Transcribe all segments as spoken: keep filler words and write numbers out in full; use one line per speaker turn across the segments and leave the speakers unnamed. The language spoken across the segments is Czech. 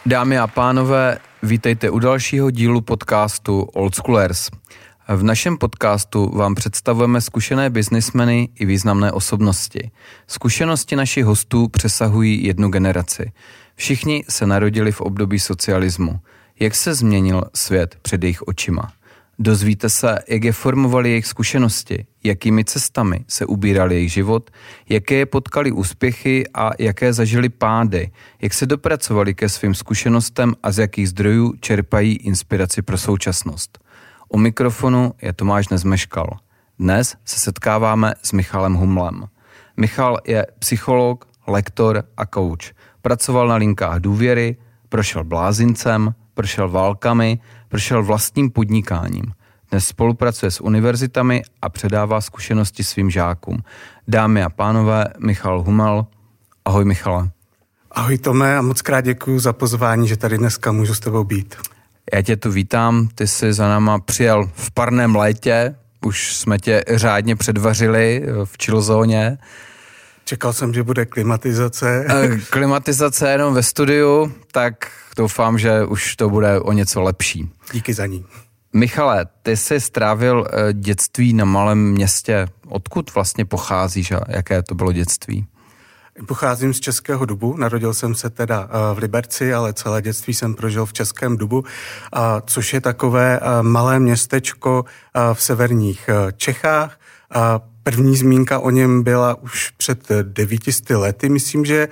Dámy a pánové, vítejte u dalšího dílu podcastu Old Schoolers. V našem podcastu vám představujeme zkušené biznismeny i významné osobnosti. Zkušenosti našich hostů přesahují jednu generaci. Všichni se narodili v období socialismu. Jak se změnil svět před jejich očima? Dozvíte se, jak je formovali jejich zkušenosti, jakými cestami se ubíral jejich život, jaké je potkali úspěchy a jaké zažili pády, jak se dopracovali ke svým zkušenostem a z jakých zdrojů čerpají inspiraci pro současnost. U mikrofonu je Tomáš Nezmeškal. Dnes se setkáváme s Michalem Humlem. Michal je psycholog, lektor a coach. Pracoval na linkách důvěry, prošel blázincem, prošel válkami, prošel vlastním podnikáním. Dnes spolupracuje s univerzitami a předává zkušenosti svým žákům. Dámy a pánové, Michal Huml. Ahoj Michale.
Ahoj Tome a moc krát děkuju za pozvání, že tady dneska můžu s tebou být.
Já tě tu vítám, ty jsi za náma přijel v parném létě, už jsme tě řádně předvařili v chillzóně.
Čekal jsem, že bude klimatizace.
Klimatizace jenom ve studiu, tak doufám, že už to bude o něco lepší.
Díky za ní.
Michale, ty jsi strávil dětství na malém městě. Odkud vlastně pocházíš a jaké to bylo dětství?
Pocházím z Českého Dubu, narodil jsem se teda v Liberci, ale celé dětství jsem prožil v Českém Dubu, což je takové malé městečko v severních Čechách. První zmínka o něm byla už před devítisty lety, myslím, že,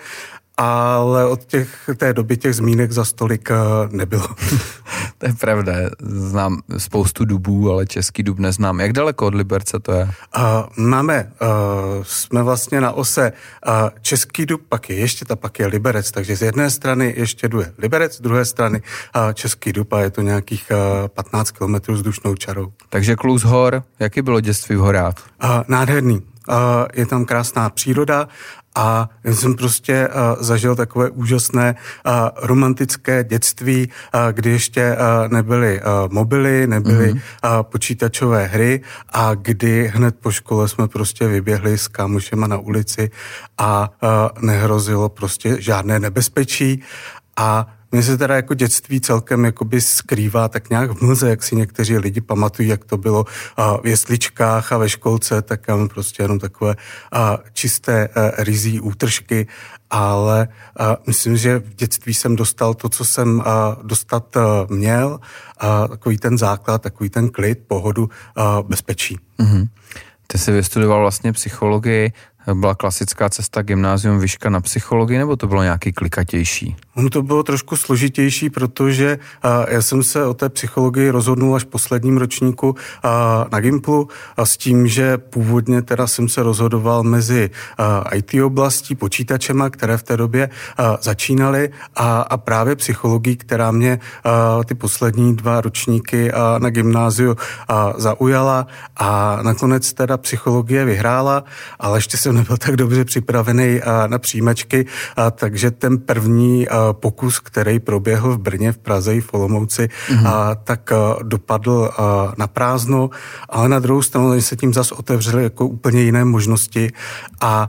ale od těch, té doby těch zmínek za stolik nebylo.
To je pravda, znám spoustu dubů, ale Český Dub neznám. Jak daleko od Liberce to je?
Uh, máme, uh, jsme vlastně na ose uh, Český Dub, pak je ještě ta, pak je Liberec, takže z jedné strany ještě je Liberec, z druhé strany uh, Český Dub a je to nějakých uh, patnáct kilometrů vzdušnou čarou.
Takže Klus hor, jaký bylo dětství v horách?
Uh, nádherný, uh, je tam krásná příroda. A já jsem prostě uh, zažil takové úžasné uh, romantické dětství, uh, kdy ještě uh, nebyly uh, mobily, nebyly mm-hmm. uh, počítačové hry a kdy hned po škole jsme prostě vyběhli s kámošema na ulici a uh, nehrozilo prostě žádné nebezpečí. A mně se teda jako dětství celkem jakoby skrývá tak nějak v mlze, jak si někteří lidi pamatují, jak to bylo v jesličkách a ve školce, tak já mám prostě jenom takové čisté ryzí útržky, ale myslím, že v dětství jsem dostal to, co jsem dostat měl, takový ten základ, takový ten klid, pohodu, bezpečí.
Mm-hmm. Ty jsi vystudoval vlastně psychologii, byla klasická cesta gymnázium Vyška na psychologii, nebo to bylo nějaký klikatější?
Ono to bylo trošku složitější, protože a, já jsem se o té psychologii rozhodnul až v posledním ročníku a, na Gimplu a s tím, že původně teda jsem se rozhodoval mezi a, í té oblastí, počítačema, které v té době a, začínaly a, a právě psychologií, která mě a, ty poslední dva ročníky a, na gymnáziu a, zaujala a nakonec teda psychologie vyhrála, ale ještě jsem nebyl tak dobře připravený a, na přijímačky, a, takže ten první a, pokus, který proběhl v Brně, v Praze i v Olomouci, mm-hmm. a, tak a, dopadl a, na prázdno, ale na druhou stranu se tím zas otevřely jako úplně jiné možnosti a, a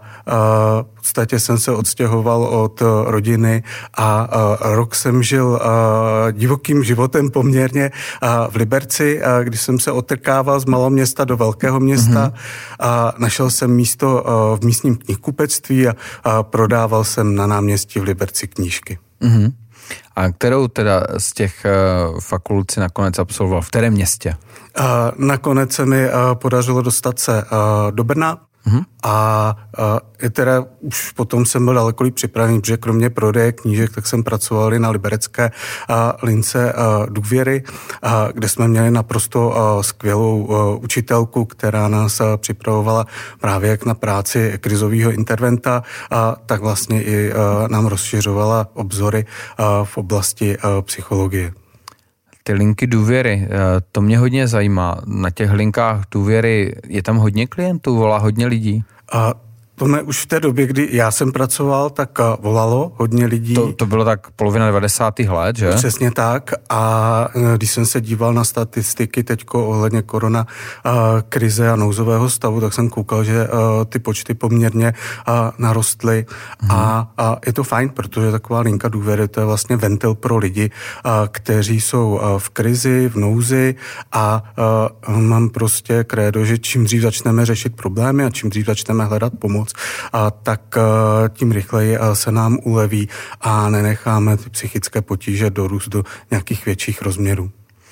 v podstatě jsem se odstěhoval od rodiny a, a rok jsem žil a, divokým životem poměrně a, v Liberci, a, když jsem se otrkával z malého města do velkého města mm-hmm. a našel jsem místo a, v místním knihkupectví a, a prodával jsem na náměstí v Liberci knížky.
Mm-hmm. A kterou teda z těch uh, fakult si nakonec absolvoval? V kterém městě?
Uh, nakonec se mi uh, podařilo dostat se uh, do Brna. Mm-hmm. A uh, teda už potom jsem byl daleko líp připravený, protože kromě prodeje knížek, tak jsem pracoval i na liberecké uh, lince uh, důvěry, uh, kde jsme měli naprosto uh, skvělou uh, učitelku, která nás uh, připravovala právě jak na práci krizového interventa, uh, tak vlastně i uh, nám rozšiřovala obzory uh, v oblasti uh, psychologie.
Ty linky důvěry, to mě hodně zajímá. Na těch linkách důvěry je tam hodně klientů, volá hodně lidí?
A To mě už v té době, kdy já jsem pracoval, tak volalo hodně lidí.
To, to bylo tak polovina devadesátých let, že?
Přesně tak. A když jsem se díval na statistiky teďko ohledně korona krize a nouzového stavu, tak jsem koukal, že ty počty poměrně narostly. Mhm. A, a je to fajn, protože taková linka důvěry, to je vlastně ventil pro lidi, kteří jsou v krizi, v nouzi a mám prostě krédo, že čím dřív začneme řešit problémy a čím dřív začneme hledat pomoc, a tak tím rychleji se nám uleví a nenecháme ty psychické potíže dorůst do nějakých větších rozměrů.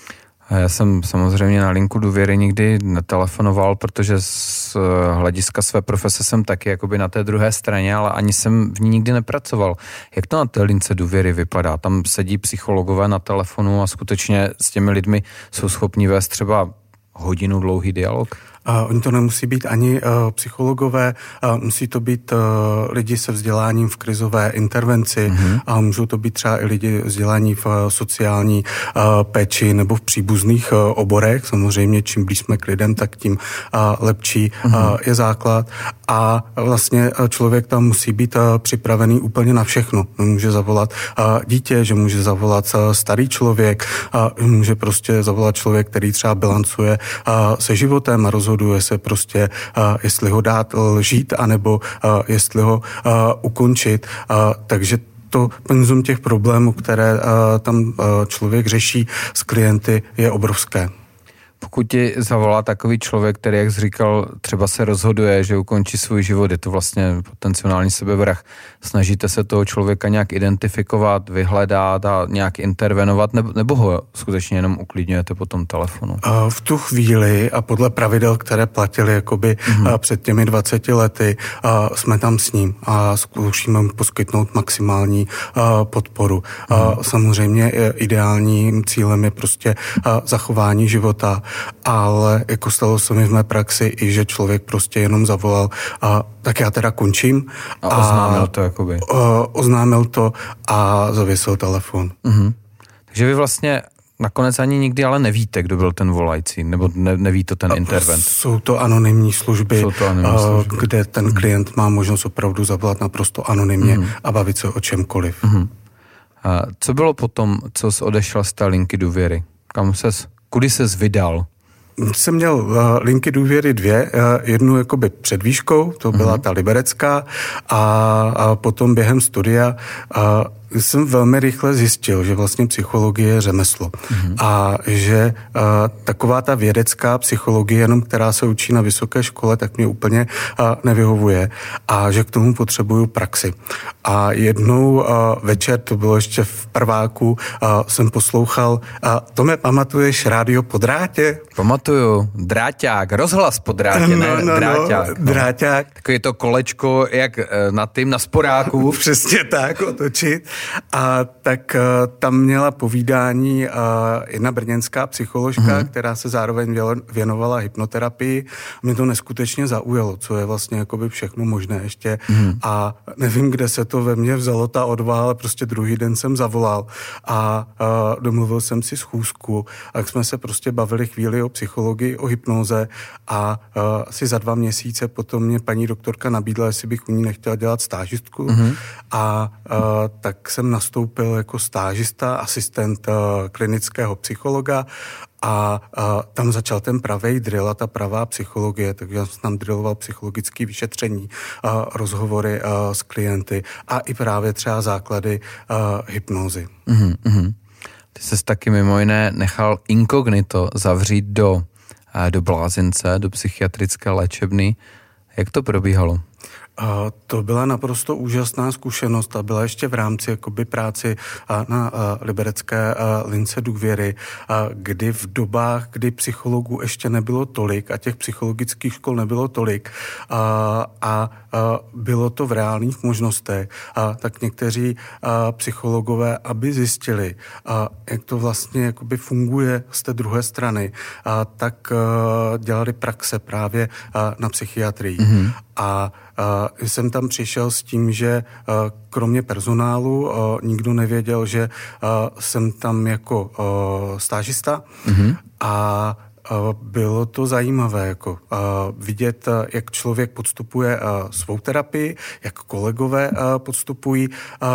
Já jsem samozřejmě na linku důvěry nikdy netelefonoval, protože z hlediska své profese jsem taky jakoby na té druhé straně, ale ani jsem v ní nikdy nepracoval. Jak to na té lince důvěry vypadá? Tam sedí psychologové na telefonu a skutečně s těmi lidmi jsou schopni vést třeba hodinu dlouhý dialog?
Uh, oni to nemusí být ani uh, psychologové, uh, musí to být uh, lidi se vzděláním v krizové intervenci mm-hmm. a můžou to být třeba i lidi vzdělání v uh, sociální uh, péči nebo v příbuzných uh, oborech. Samozřejmě čím blíž jsme k lidem, tak tím uh, lepší mm-hmm. uh, je základ. A vlastně uh, člověk tam musí být uh, připravený úplně na všechno. Může zavolat uh, dítě, že může zavolat uh, starý člověk, uh, může prostě zavolat člověk, který třeba bilancuje uh, se životem a rozhoduje se prostě, uh, jestli ho dát uh, žít, anebo uh, jestli ho uh, ukončit. Uh, takže to penzum těch problémů, které uh, tam uh, člověk řeší s klienty, je obrovské.
Pokud ti zavolá takový člověk, který, jak jsi říkal, třeba se rozhoduje, že ukončí svůj život, je to vlastně potenciální sebevrah, snažíte se toho člověka nějak identifikovat, vyhledat a nějak intervenovat, nebo, nebo ho skutečně jenom uklidňujete po tom telefonu?
V tu chvíli a podle pravidel, které platily jakoby mm-hmm. před těmi dvaceti lety, jsme tam s ním a zkoušíme poskytnout maximální podporu. Mm-hmm. Samozřejmě ideálním cílem je prostě zachování života, ale jako stalo se mi v mé praxi i, že člověk prostě jenom zavolal a tak já teda končím.
A oznámil to jakoby.
O, oznámil to a zavěsil telefon.
Mhm. Takže vy vlastně nakonec ani nikdy ale nevíte, kdo byl ten volající, nebo ne, neví to ten intervent.
Jsou to anonymní služby,
Jsou to anonymní služby.
kde ten
mhm.
klient má možnost opravdu zavolat naprosto anonymně mhm. a bavit se o čemkoliv.
Mhm. A co bylo potom, co jsi odešel z té linky důvěry? Kam ses, kudy ses vydal?
Jsem měl uh, linky důvěry dvě, uh, jednu jakoby před výškou, to byla mm-hmm. ta liberecká, a, a potom během studia uh, jsem velmi rychle zjistil, že vlastně psychologie je řemeslo. Mm-hmm. A že uh, taková ta vědecká psychologie, jenom která se učí na vysoké škole, tak mě úplně uh, nevyhovuje a že k tomu potřebuju praxi. A jednou uh, večer, to bylo ještě v prváku, uh, jsem poslouchal, uh, Tome, pamatuješ rádio po drátě?
Pamatuju, dráťák, rozhlas po drátě, ne?
No, no,
dráťák.
No, dráťák.
Takový to kolečko, jak na tým, na sporáku.
Přesně tak, otočit. A tak uh, tam měla povídání uh, jedna brněnská psycholožka, mm-hmm. která se zároveň věnovala hypnoterapii. Mě to neskutečně zaujalo, co je vlastně jakoby všechno možné ještě. Mm-hmm. A nevím, kde se to ve mně vzalo ta odvaha, ale prostě druhý den jsem zavolal a uh, domluvil jsem si schůzku. A tak jsme se prostě bavili chvíli o psychologii, o hypnoze a uh, asi za dva měsíce potom mě paní doktorka nabídla, jestli bych u ní nechtěla dělat stážistku. Mm-hmm. A uh, tak jsem nastoupil jako stážista, asistent uh, klinického psychologa a uh, tam začal ten pravej drill a ta pravá psychologie, takže já jsem tam drilloval psychologické vyšetření, uh, rozhovory uh, s klienty a i právě třeba základy uh, hypnózy.
Mm-hmm. Ty ses taky mimo jiné nechal inkognito zavřít do, uh, do blázince, do psychiatrické léčebny. Jak to probíhalo?
A to byla naprosto úžasná zkušenost a byla ještě v rámci jakoby práci na liberecké lince důvěry, kdy v dobách, kdy psychologů ještě nebylo tolik a těch psychologických škol nebylo tolik a, a bylo to v reálných možnostech, a tak někteří a, psychologové, aby zjistili, a, jak to vlastně jakoby funguje z té druhé strany, a, tak a, dělali praxe právě a, na psychiatrii. Mm-hmm. A uh, jsem tam přišel s tím, že uh, kromě personálu uh, nikdo nevěděl, že uh, jsem tam jako uh, stážista mm-hmm. a bylo to zajímavé, jako vidět, jak člověk podstupuje svou terapii, jak kolegové podstupují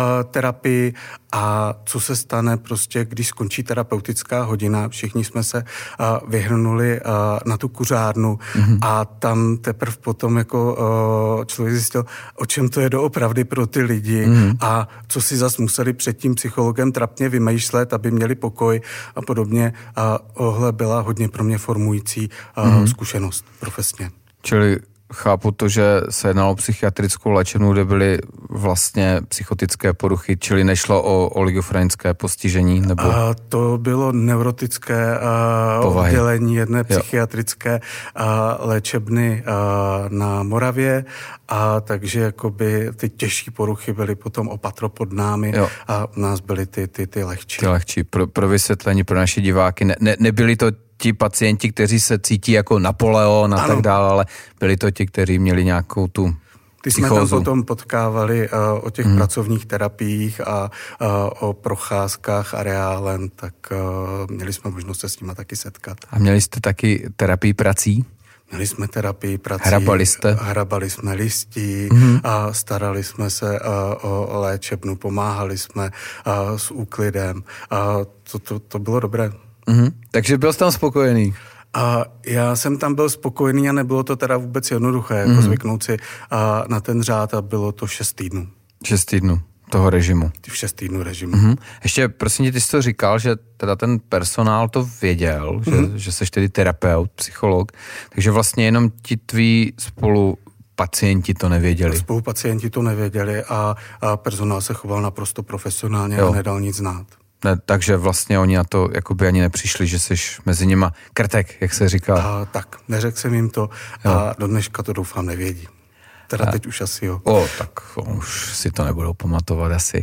terapii a co se stane prostě, když skončí terapeutická hodina. Všichni jsme se vyhrnuli na tu kuřárnu mm-hmm. a tam teprve potom jako člověk zjistil, o čem to je doopravdy pro ty lidi mm-hmm. a co si zas museli před tím psychologem trapně vymýšlet, aby měli pokoj a podobně. A tohle byla hodně pro mě formující mm-hmm. zkušenost profesně.
Čili chápu to, že se jednalo o psychiatrickou léčebnu, kde byly vlastně psychotické poruchy, čili nešlo o oligofrenické postižení? Nebo...
A to bylo neurotické a, oddělení jedné jo. psychiatrické a, léčebny a, na Moravě, a takže jakoby ty těžší poruchy byly potom opatro pod námi jo. a u nás byly ty, ty, ty lehčí.
Ty lehčí. Pro, pro vysvětlení, pro naše diváky, ne, ne, nebyli to ti pacienti, kteří se cítí jako Napoleon a ano. tak dále, ale byli to ti, kteří měli nějakou tu
Ty jsme
psychózu.
tam potom potkávali uh, o těch hmm. pracovních terapiích a uh, o procházkách areálem, tak uh, měli jsme možnost se s nimi taky setkat.
A měli jste taky terapii prací?
Měli jsme terapii prací.
Hrabali jste?
Hrabali jsme listí
hmm.
a starali jsme se uh, o léčebnu, pomáhali jsme uh, s úklidem. Uh, to, to, to bylo dobré.
Mm-hmm. Takže byl jsi tam spokojený?
A já jsem tam byl spokojený a nebylo to teda vůbec jednoduché, jako mm-hmm. zvyknout si a na ten řád a bylo to šest týdnů.
Šest týdnů toho režimu.
V šest týdnů režimu.
Mm-hmm. Ještě prosím tě, ty jsi to říkal, že teda ten personál to věděl, mm-hmm. že, že jsi tedy terapeut, psycholog, takže vlastně jenom ti tví spolu pacienti to nevěděli.
Spolupacienti to nevěděli a, a personál se choval naprosto profesionálně jo. a nedal nic znát.
Ne, takže vlastně oni na to jakoby ani nepřišli, že jsi mezi nima krtek, jak se říká.
A, tak, neřekl jsem jim to jo. a do dneška to doufám nevědí. Teda a, teď už asi jo.
O, tak už si to nebudou pamatovat asi.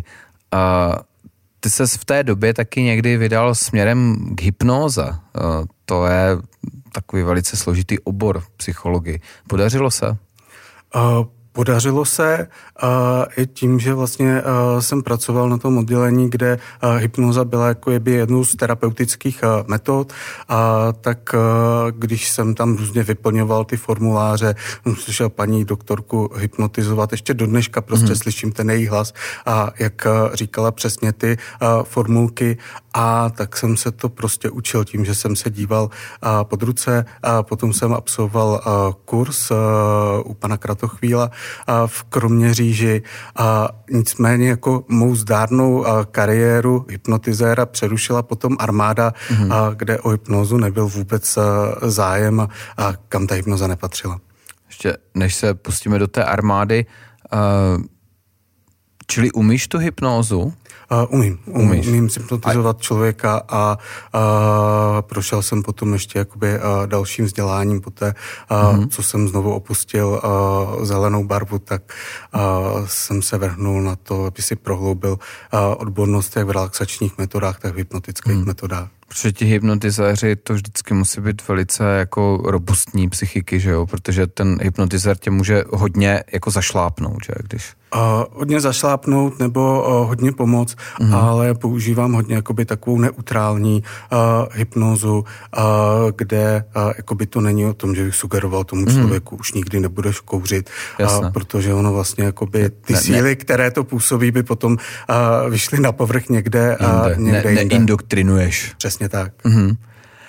A ty ses v té době taky někdy vydal směrem k hypnóze. A to je takový velice složitý obor psychologii. Podařilo se?
A, Podařilo se uh, i tím, že vlastně uh, jsem pracoval na tom oddělení, kde uh, hypnoza byla jako jednou z terapeutických uh, metod, a tak uh, když jsem tam různě vyplňoval ty formuláře, jsem slyšel paní doktorku hypnotizovat, ještě do dneška prostě mm-hmm. slyším ten její hlas a jak uh, říkala přesně ty uh, formulky, a tak jsem se to prostě učil tím, že jsem se díval uh, pod ruce a potom jsem absolvoval uh, kurz uh, u pana Kratochvíla v Kroměříži, a nicméně jako mou zdárnou kariéru hypnotizéra přerušila potom armáda, mm-hmm. a kde o hypnózu nebyl vůbec zájem a kam ta hypnoza nepatřila.
Ještě než se pustíme do té armády, uh, čili umíš tu hypnózu?
Uh, umím, umím, umím hypnotizovat a... člověka a, a prošel jsem potom ještě jakoby a, dalším vzděláním poté, a, mm-hmm. co jsem znovu opustil a, zelenou barvu, tak a, jsem se vrhnul na to, aby si prohloubil a, odbornost jak v relaxačních metodách, tak v hypnotických mm. metodách.
Protože ti hypnotizéři to vždycky musí být velice jako robustní psychiky, že jo? Protože ten hypnotizér tě může hodně jako zašlápnout, že když...
Uh, hodně zašlápnout nebo uh, hodně pomoct, mm. ale používám hodně jakoby takovou neutrální uh, hypnózu, uh, kde uh, jakoby to není o tom, že bych sugeroval tomu mm. člověku, už nikdy nebudeš kouřit, uh, protože ono vlastně jakoby ty ne, síly, ne. které to působí, by potom uh, vyšly na povrch někde a uh, někde
ne, Neindoktrinuješ.
Přesně tak.
Mm-hmm.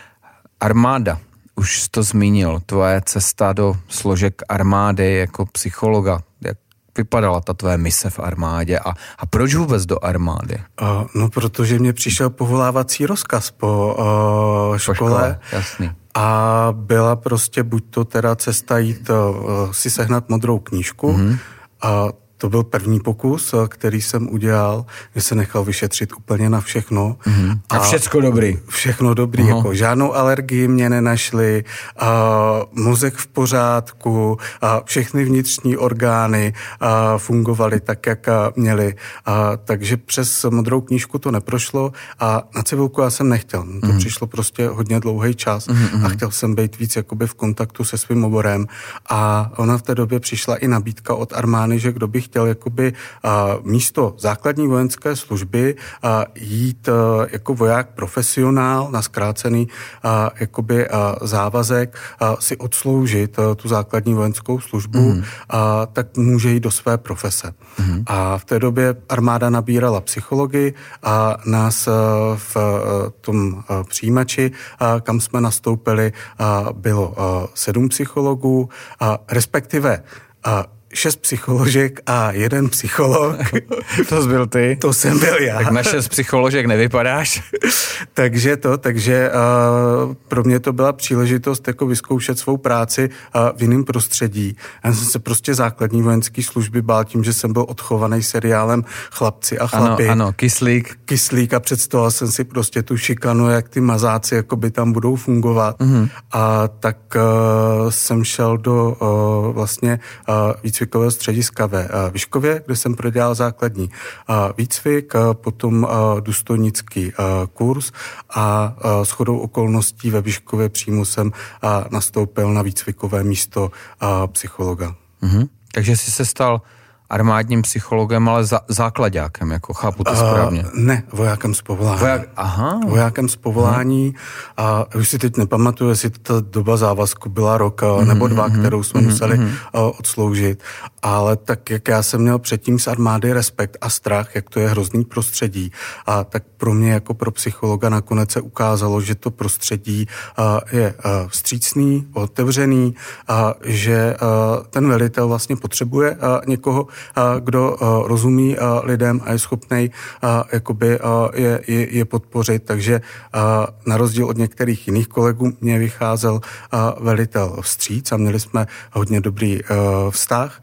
Armáda. Už jsi to zmínil, tvoje cesta do složek armády jako psychologa. Jak vypadala ta tvoje mise v armádě a, a proč vůbec do armády?
Uh, no, protože mě přišel povolávací rozkaz po uh, škole. Po škole,
jasný.
A byla prostě buď to teda cesta jít uh, si sehnat modrou knížku, mm-hmm. a to byl první pokus, který jsem udělal, že se nechal vyšetřit úplně na všechno.
Mm-hmm. A, a všecko dobrý.
Všechno dobrý, uh-huh. jako žádnou alergii mě nenašli, a mozek v pořádku, a všechny vnitřní orgány a fungovaly tak, jak měly. A takže přes modrou knížku to neprošlo a na civilku já jsem nechtěl. To mm-hmm. přišlo prostě hodně dlouhý čas mm-hmm. a chtěl jsem být víc jakoby v kontaktu se svým oborem. A ona v té době přišla i nabídka od armády, že kdo by chtěl jakoby místo základní vojenské služby jít jako voják profesionál na zkrácený jakoby závazek si odsloužit tu základní vojenskou službu, mm. tak může jít do své profese. Mm. A v té době armáda nabírala psychologii a nás v tom přijímači, kam jsme nastoupili, bylo sedm psychologů, respektive šest psycholožek a jeden psycholog.
To jsi byl ty?
To jsem byl já.
Tak na šest psycholožek nevypadáš.
takže to, takže uh, pro mě to byla příležitost jako vyzkoušet svou práci uh, v jiném prostředí. Já jsem se prostě základní vojenské služby bál tím, že jsem byl odchovaný seriálem Chlapci a chlapi.
Ano, ano, kyslík.
Kyslík a představoval jsem si prostě tu šikanu, jak ty mazáci jakoby tam budou fungovat. Mm-hmm. A tak uh, jsem šel do uh, vlastně uh, výcvikového střediska ve Vyškově, kde jsem prodělal základní výcvik, potom důstojnický kurz a shodou okolností ve Vyškově přímo jsem nastoupil na výcvikové místo psychologa.
Mm-hmm. Takže jsi se stal armádním psychologem, ale za, záklaďákem, jako chápu to správně.
Uh, ne, vojákem z povolání.
Voják, aha.
Vojákem z povolání a už si teď nepamatuju, jestli ta doba závazku byla rok mm-hmm, nebo dva, kterou jsme mm-hmm, museli mm-hmm. Uh, odsloužit, ale tak, jak já jsem měl předtím z armády respekt a strach, jak to je hrozný prostředí, a tak pro mě jako pro psychologa nakonec se ukázalo, že to prostředí uh, je uh, vstřícný, otevřený, a že uh, ten velitel vlastně potřebuje uh, někoho, kdo rozumí lidem a je schopnej jakoby je, je, je podpořit, takže na rozdíl od některých jiných kolegů mě vycházel velitel vstříc a měli jsme hodně dobrý vztah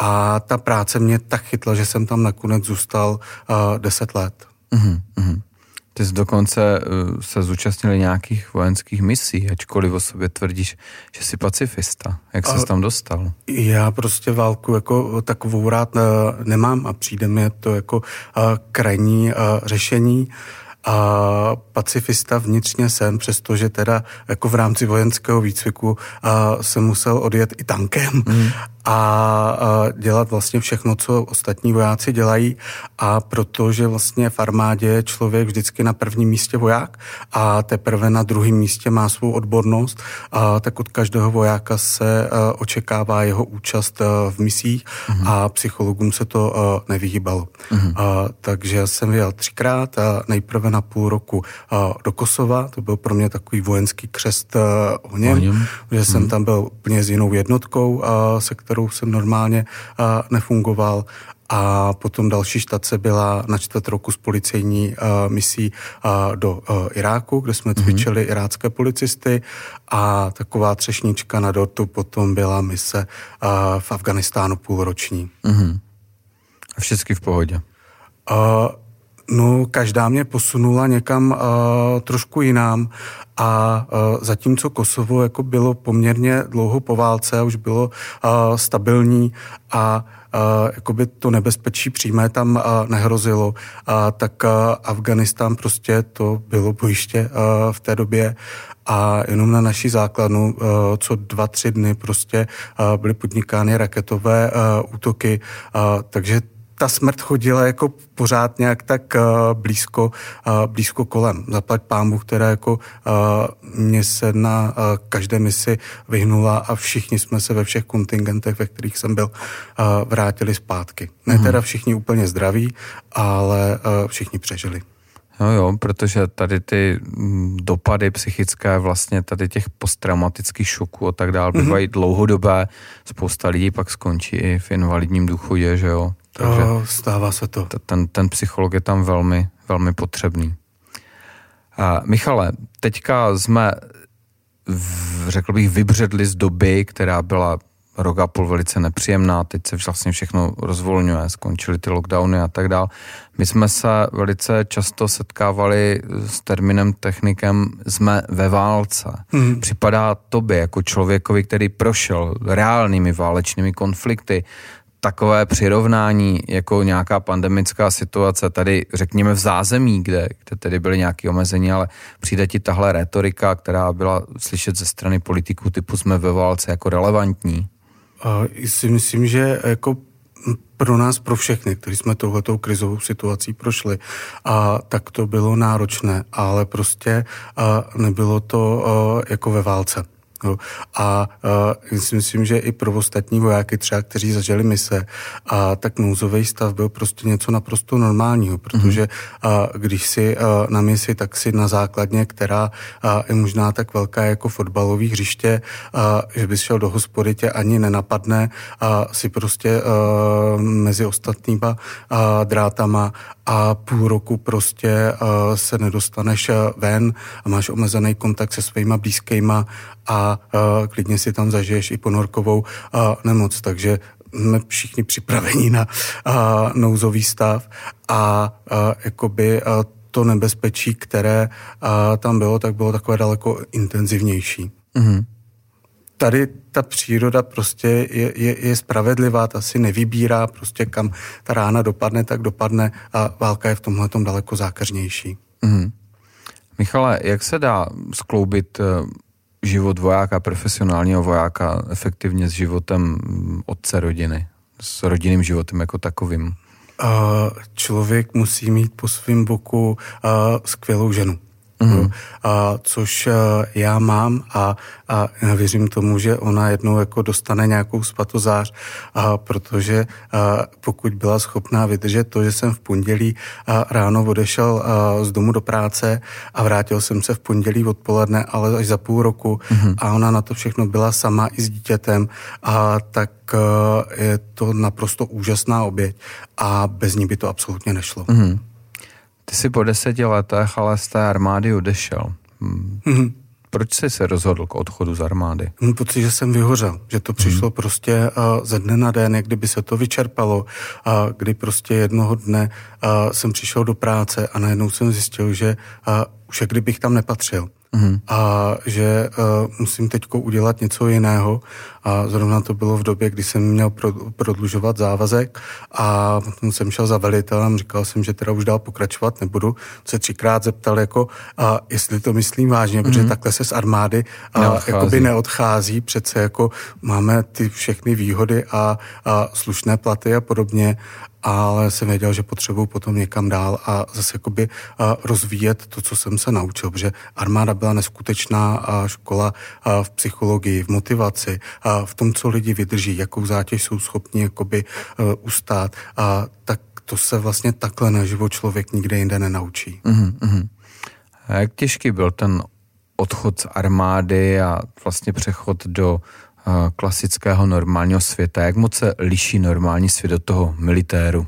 a ta práce mě tak chytla, že jsem tam nakonec zůstal deset let.
Mm-hmm, mm-hmm. Ty jsi dokonce se zúčastnili nějakých vojenských misí, ačkoliv o sobě tvrdíš, že jsi pacifista. Jak jsi tam dostal?
Já prostě válku jako takovou rád nemám a přijde mi to jako krajní řešení. A pacifista vnitřně jsem, přestože teda jako v rámci vojenského výcviku jsem musel odjet i tankem mm. a, a dělat vlastně všechno, co ostatní vojáci dělají, a protože vlastně v armádě je člověk vždycky na prvním místě voják a teprve na druhém místě má svou odbornost, a tak od každého vojáka se a, očekává jeho účast a, v misích mm. a psychologům se to a, nevyhýbalo. Mm. A, takže jsem vyjel třikrát a nejprve na půl roku a, do Kosova, to byl pro mě takový vojenský křest o něm, že jsem mm. tam byl úplně s jinou jednotkou, a, se kterou jsem normálně a, nefungoval. A potom další štace byla na čtvrt roku s policejní uh, misí uh, do uh, Iráku, kde jsme cvičili mm-hmm. irácké policisty, a taková třešnička na dortu potom byla mise uh, v Afghánistánu půlroční.
Mm-hmm. A všechny v pohodě?
Uh, No, každá mě posunula někam uh, trošku jinam a uh, zatímco Kosovo jako bylo poměrně dlouho po válce a už bylo uh, stabilní a uh, jakoby to nebezpečí přímé tam uh, nehrozilo, uh, tak uh, Afghánistán prostě to bylo bojiště uh, v té době a jenom na naší základnu uh, co dva, tři dny prostě uh, byly podnikány raketové uh, útoky, uh, takže ta smrt chodila jako pořád nějak tak uh, blízko, uh, blízko kolem. Zaplať pánbůh, která jako uh, mě se na uh, každé misi vyhnula a všichni jsme se ve všech kontingentech, ve kterých jsem byl, uh, vrátili zpátky. Ne hmm. teda všichni úplně zdraví, ale uh, všichni přežili.
No jo, protože tady ty dopady psychické vlastně tady těch posttraumatických šoků a tak dále bývají mm-hmm. dlouhodobé. Spousta lidí pak skončí i v invalidním důchodě, že jo.
Takže oh, stává se to.
Ten, ten psycholog je tam velmi, velmi potřebný. A Michale, teďka jsme, v, řekl bych, vybředli z doby, která byla rok a půl velice nepříjemná, teď se vlastně všechno rozvolňuje, skončily ty lockdowny a tak dál. My jsme se velice často setkávali s termínem technikem jsme ve válce. Hmm. Připadá tobě jako člověkovi, který prošel reálnými válečnými konflikty, takové přirovnání jako nějaká pandemická situace tady, řekněme, v zázemí, kde, kde tedy byly nějaké omezení, ale přijde ti tahle retorika, která byla slyšet ze strany politiků typu jsme ve válce, jako relevantní?
Uh, si myslím, že jako pro nás, pro všechny, kteří jsme touhletou krizovou situací prošli, a tak to bylo náročné, ale prostě a nebylo to a, jako ve válce. Jo. A uh, si myslím, že i pro ostatní vojáky třeba, kteří zažili mise, a tak nouzový stav byl prostě něco naprosto normálního, protože uh, když si uh, na misi, tak si na základně, která uh, je možná tak velká jako fotbalový hřiště, uh, že bys šel do hospody, tě ani nenapadne, a uh, si prostě uh, mezi ostatníma uh, drátama a půl roku prostě uh, se nedostaneš uh, ven a máš omezený kontakt se svýma blízkýma a uh, klidně si tam zažiješ i ponorkovou uh, nemoc, takže jsme všichni připraveni na uh, nouzový stav a uh, jakoby uh, to nebezpečí, které uh, tam bylo, tak bylo takové daleko intenzivnější. Mm-hmm. Tady ta příroda prostě je, je, je spravedlivá, ta si nevybírá, prostě kam ta rána dopadne, tak dopadne a válka je v tomhletom daleko zákeřnější. Mm-hmm.
Michale, jak se dá skloubit život vojáka, profesionálního vojáka efektivně s životem otce rodiny, s rodinným životem jako takovým?
Člověk musí mít po svém boku skvělou ženu. Mm-hmm. A, což a, já mám a, a já věřím tomu, že ona jednou jako dostane nějakou svatozář, a, protože a, pokud byla schopná vydržet to, že jsem v pondělí a, ráno odešel a, z domu do práce a vrátil jsem se v pondělí odpoledne, ale až za půl roku, mm-hmm. a ona na to všechno byla sama i s dítětem, a tak a, je to naprosto úžasná oběť a bez ní by to absolutně nešlo. Mm-hmm.
Ty jsi po deseti letech ale z té armády odešel. Mm-hmm. Proč jsi se rozhodl k odchodu z armády?
Mám pocit, že jsem vyhořel, že to přišlo mm-hmm. prostě uh, ze dne na den, jak kdyby se to vyčerpalo, uh, kdy prostě jednoho dne uh, jsem přišel do práce a najednou jsem zjistil, že uh, už jak kdybych tam nepatřil. Mm-hmm. A že uh, musím teďko udělat něco jiného a zrovna to bylo v době, kdy jsem měl pro, prodlužovat závazek a potom jsem šel za velitelem, říkal jsem, že teda už dál pokračovat nebudu, se třikrát zeptal jako, a jestli to myslím vážně, mm-hmm. protože takhle se z armády a jakoby neodchází, přece jako máme ty všechny výhody a, a slušné platy a podobně, ale jsem věděl, že potřebuji potom někam dál a zase jakoby a rozvíjet to, co jsem se naučil, protože armáda byla neskutečná a škola a v psychologii, v motivaci, a v tom, co lidi vydrží, jakou zátěž jsou schopni jakoby uh, ustát, a tak to se vlastně takhle na život člověk nikde jinde nenaučí.
Mm-hmm. A jak těžký byl ten odchod z armády a vlastně přechod do klasického normálního světa? Jak moc se liší normální svět od toho militéru?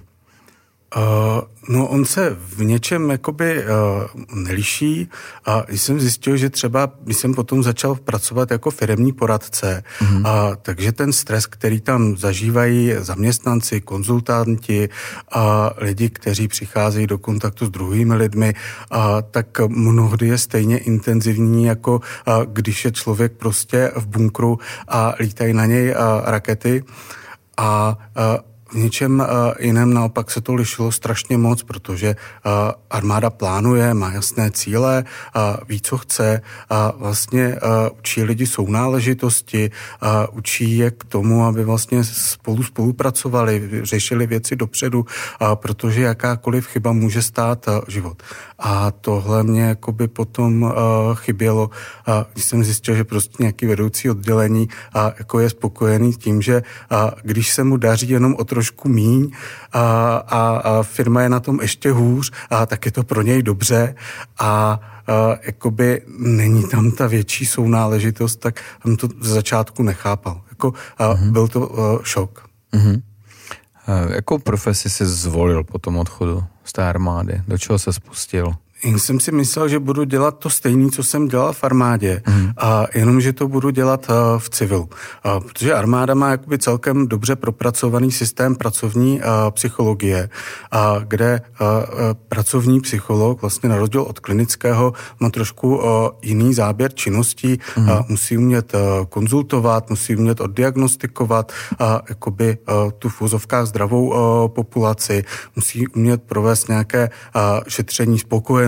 Uh, no on se v něčem jakoby uh, neliší a jsem zjistil, že třeba, když jsem potom začal pracovat jako firemní poradce, mm-hmm. a, takže ten stres, který tam zažívají zaměstnanci, konzultanti a lidi, kteří přicházejí do kontaktu s druhými lidmi, a, tak mnohdy je stejně intenzivní, jako a, když je člověk prostě v bunkru a lítají na něj a, rakety a, a v něčem uh, jiném naopak se to lišilo strašně moc, protože uh, armáda plánuje, má jasné cíle, uh, ví, co chce, a uh, vlastně uh, učí lidi sounáležitosti, uh, učí je k tomu, aby vlastně spolu spolupracovali, řešili věci dopředu, uh, protože jakákoliv chyba může stát uh, život. A tohle mě jakoby potom uh, chybělo, uh, když jsem zjistil, že prostě nějaký vedoucí oddělení uh, jako je spokojený tím, že uh, když se mu daří jenom o trošku míň a, a, a firma je na tom ještě hůř, a tak je to pro něj dobře a, a jakoby není tam ta větší sounáležitost, tak jsem to z začátku nechápal. Jako, a mm-hmm. byl to a, šok.
Mm-hmm. A jakou profesi jsi zvolil po tom odchodu z té armády? Do čeho se spustil?
Jen jsem si myslel, že budu dělat to stejné, co jsem dělal v armádě, mm. a jenom, že to budu dělat uh, v civilu. Uh, protože armáda má jakoby celkem dobře propracovaný systém pracovní uh, psychologie, uh, kde uh, uh, pracovní psycholog, vlastně na rozdíl od klinického, má trošku uh, jiný záběr činností, mm. uh, musí umět uh, konzultovat, musí umět oddiagnostikovat uh, jakoby uh, tu v uvozovkách zdravou uh, populaci, musí umět provést nějaké uh, šetření spokojenosti,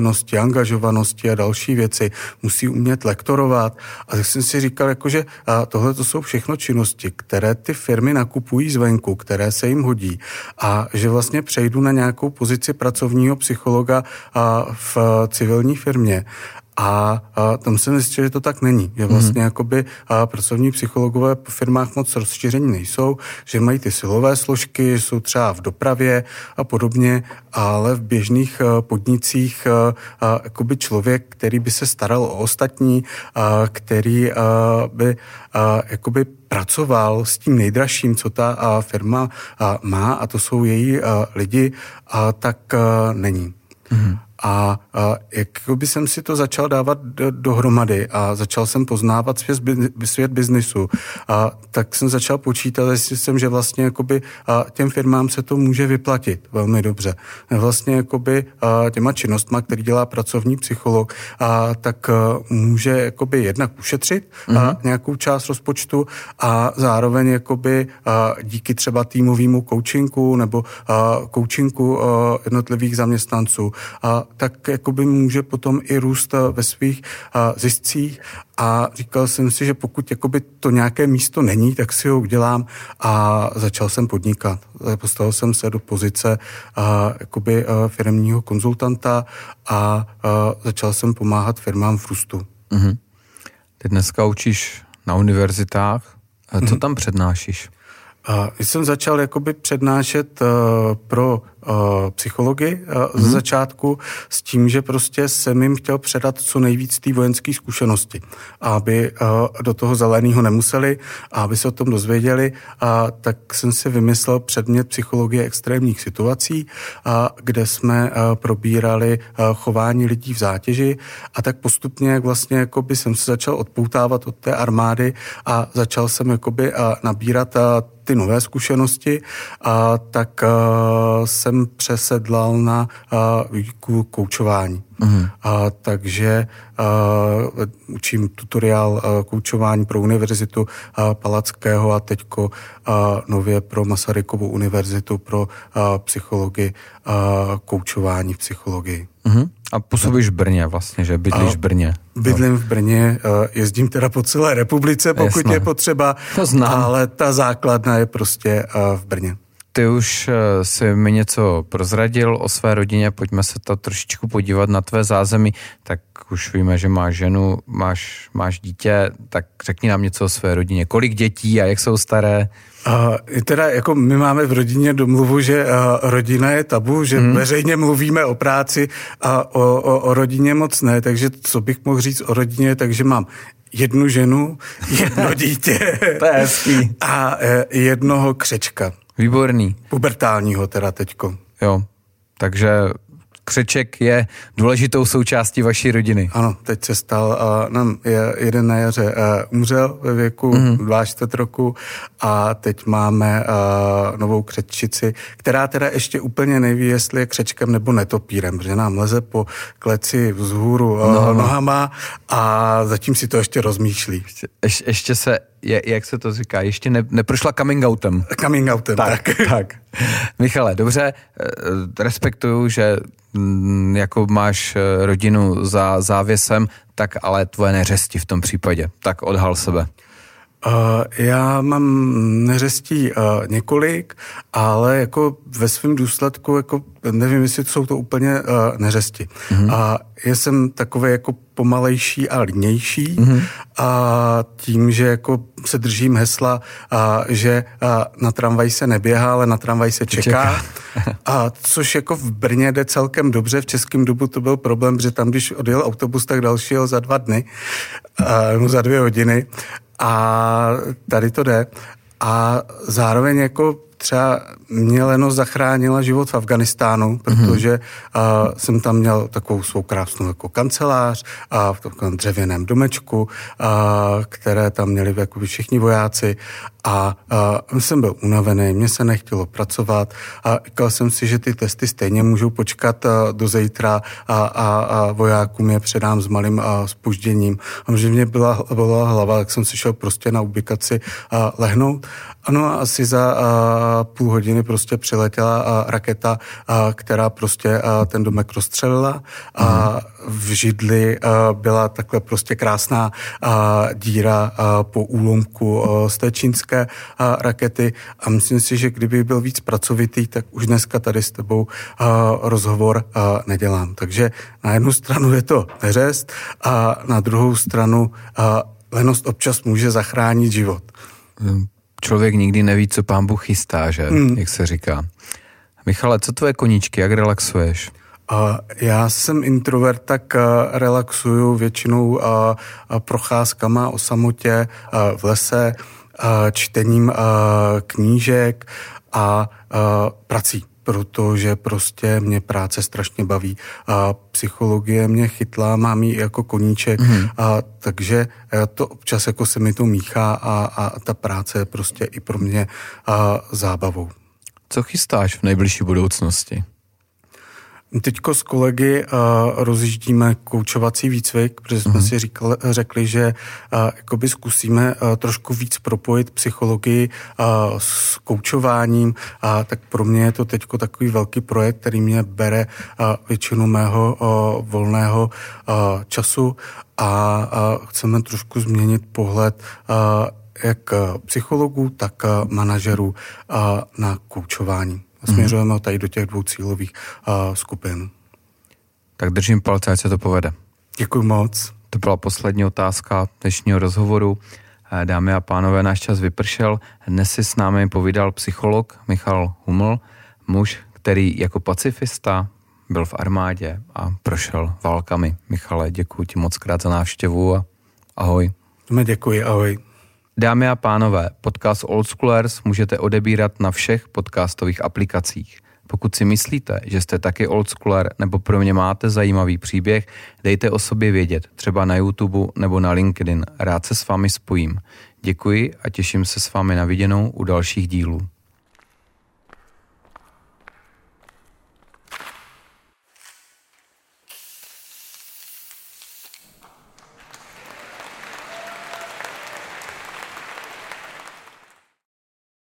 otevřenosti, angažovanosti a další věci. Musí umět lektorovat. A tak jsem si říkal, jako, že tohle to jsou všechno činnosti, které ty firmy nakupují zvenku, které se jim hodí. A že vlastně přejdu na nějakou pozici pracovního psychologa v civilní firmě. A, a tam jsem zjistil, že to tak není. Že vlastně mm. jakoby a pracovní psychologové po firmách moc rozšíření nejsou, že mají ty silové složky, jsou třeba v dopravě a podobně, ale v běžných podnicích a, a, jakoby člověk, který by se staral o ostatní, a, který a, by a, jakoby pracoval s tím nejdražším, co ta a, firma a, má, a to jsou její a, lidi, a, tak a, není. Mm. A, a jak by jsem si to začal dávat do, dohromady a začal jsem poznávat svět, svět biznisu, a tak jsem začal počítat, jestli jsem, že vlastně jakoby, a těm firmám se to může vyplatit velmi dobře. Vlastně jakoby, a těma činnostma, který dělá pracovní psycholog, a tak a může jakoby jednak ušetřit mm-hmm. a nějakou část rozpočtu a zároveň jakoby, a díky třeba týmovému coachingu nebo a coachingu a jednotlivých zaměstnanců a tak jakoby může potom i růst ve svých ziscích, a říkal jsem si, že pokud jakoby to nějaké místo není, tak si ho udělám, a začal jsem podnikat. Postavil jsem se do pozice jakoby firemního konzultanta a začal jsem pomáhat firmám v růstu.
Mm-hmm. Ty dneska učíš na univerzitách. Co mm-hmm. tam přednášíš?
Uh, jsem začal jakoby přednášet uh, pro uh, psychologii uh, mm-hmm. ze začátku s tím, že prostě jsem jim chtěl předat co nejvíc té vojenské zkušenosti, aby uh, do toho zeleného nemuseli a aby se o tom dozvěděli. A tak jsem si vymyslel předmět psychologie extrémních situací, uh, kde jsme uh, probírali uh, chování lidí v zátěži, a tak postupně jak vlastně jakoby jsem se začal odpoutávat od té armády a začal jsem jakoby uh, nabírat uh, ty nové zkušenosti, a tak uh, jsem přesedlal na uh, výuku koučování. Mm. A, takže uh, učím tutoriál uh, koučování pro univerzitu uh, Palackého a teďko uh, nově pro Masarykovu univerzitu pro uh, psychologii, uh, koučování v psychologii.
Mm. A působíš v Brně vlastně, že bydlíš v Brně?
Bydlím v Brně, jezdím teda po celé republice, pokud Jasné. je potřeba, ale ta základna je prostě v Brně.
Ty už si mi něco prozradil o své rodině, pojďme se to trošičku podívat na tvé zázemí. Tak už víme, že máš ženu, máš, máš dítě, tak řekni nám něco o své rodině. Kolik dětí a jak jsou staré?
Uh, teda jako my máme v rodině domluvu, že uh, rodina je tabu, že hmm. veřejně mluvíme o práci a o, o, o rodině moc ne, takže co bych mohl říct o rodině, takže mám jednu ženu, jedno dítě
to je hezký.
A uh, jednoho křečka.
Výborný.
Pubertálního teda teďko.
Jo, takže křeček je důležitou součástí vaší rodiny.
Ano, teď se stal, uh, nám je, jeden na jaře uh, umřel ve věku mm-hmm. čtyřicet roku a teď máme uh, novou křeččici, která teda ještě úplně neví, jestli je křečkem nebo netopírem, protože nám leze po kleci vzhůru uh, no. nohama a zatím si to ještě rozmýšlí.
Ještě, ještě, ještě se, je, jak se to říká, ještě ne, neprošla coming outem.
Coming outem, tak.
Tak, tak. Michale, dobře, respektuju, že jako máš rodinu za závěsem, tak ale tvoje neřesti v tom případě. Tak odhal sebe.
Uh, já mám neřestí uh, několik, ale jako ve svém důsledku, jako nevím, jestli jsou to úplně uh, neřesti. Mm-hmm. A já jsem takový jako pomalejší a línější mm-hmm. a tím, že jako se držím hesla, a že a na tramvaj se neběhá, ale na tramvaj se čeká. čeká. A což jako v Brně jde celkem dobře, v českém dobu to byl problém, že tam, když odjel autobus, tak další jel za dva dny, uh, za dvě hodiny. A tady to jde. A zároveň jako třeba mě lenost zachránila život v Afganistánu, protože mm-hmm. uh, jsem tam měl takovou svou krásnou jako kancelář a v takovém dřevěném domečku, uh, které tam měli jako všichni vojáci. a, a jsem byl unavený, mě se nechtělo pracovat a říkal jsem si, že ty testy stejně můžou počkat do zítra a, a, a vojákům je předám s malým zpožděním. A že mě byla, byla hlava, tak jsem si šel prostě na ubikaci a lehnout. Ano, a asi za a, půl hodiny prostě přiletěla a, raketa, a, která prostě a, ten domek rozstřelila a v židli a, byla takhle prostě krásná a, díra a, po úlomku a, z té čínské a, rakety a myslím si, že kdyby byl víc pracovitý, tak už dneska tady s tebou a, rozhovor a, nedělám. Takže na jednu stranu je to neřest a na druhou stranu a, lenost občas může zachránit život.
Člověk nikdy neví, co pán Bůh chystá, že? Hmm. Jak se říká. Michale, co tvoje koníčky, jak relaxuješ?
Uh, já jsem introvert, tak uh, relaxuju většinou uh, uh, procházkama o samotě uh, v lese, uh, čtením uh, knížek a uh, prací, protože prostě mě práce strašně baví. A psychologie mě chytla, mám ji jako koníček, mm. a takže to občas jako se mi to míchá a, a ta práce je prostě i pro mě a, zábavou.
Co chystáš v nejbližší budoucnosti?
Teďko s kolegy uh, rozjíždíme koučovací výcvik, protože jsme mm-hmm. si říkali, řekli, že uh, jakoby zkusíme uh, trošku víc propojit psychologii uh, s koučováním, uh, tak pro mě je to teďko takový velký projekt, který mě bere uh, většinu mého uh, volného uh, času a uh, chceme trošku změnit pohled uh, jak psychologů, tak uh, manažerů uh, na koučování. Směřujeme ho tady do těch dvou cílových uh, skupin.
Tak držím palce, ať se to povede.
Děkuji moc.
To byla poslední otázka dnešního rozhovoru. Dámy a pánové, náš čas vypršel. Dnes si s námi povídal psycholog Michal Huml, muž, který jako pacifista byl v armádě a prošel válkami. Michale, děkuji ti moc krát za návštěvu a ahoj.
Děkuji, ahoj.
Dámy a pánové, podcast Old Schoolers můžete odebírat na všech podcastových aplikacích. Pokud si myslíte, že jste taky old schooler nebo pro mě máte zajímavý příběh, dejte o sobě vědět, třeba na YouTube nebo na LinkedIn. Rád se s vámi spojím. Děkuji a těším se s vámi na viděnou u dalších dílů.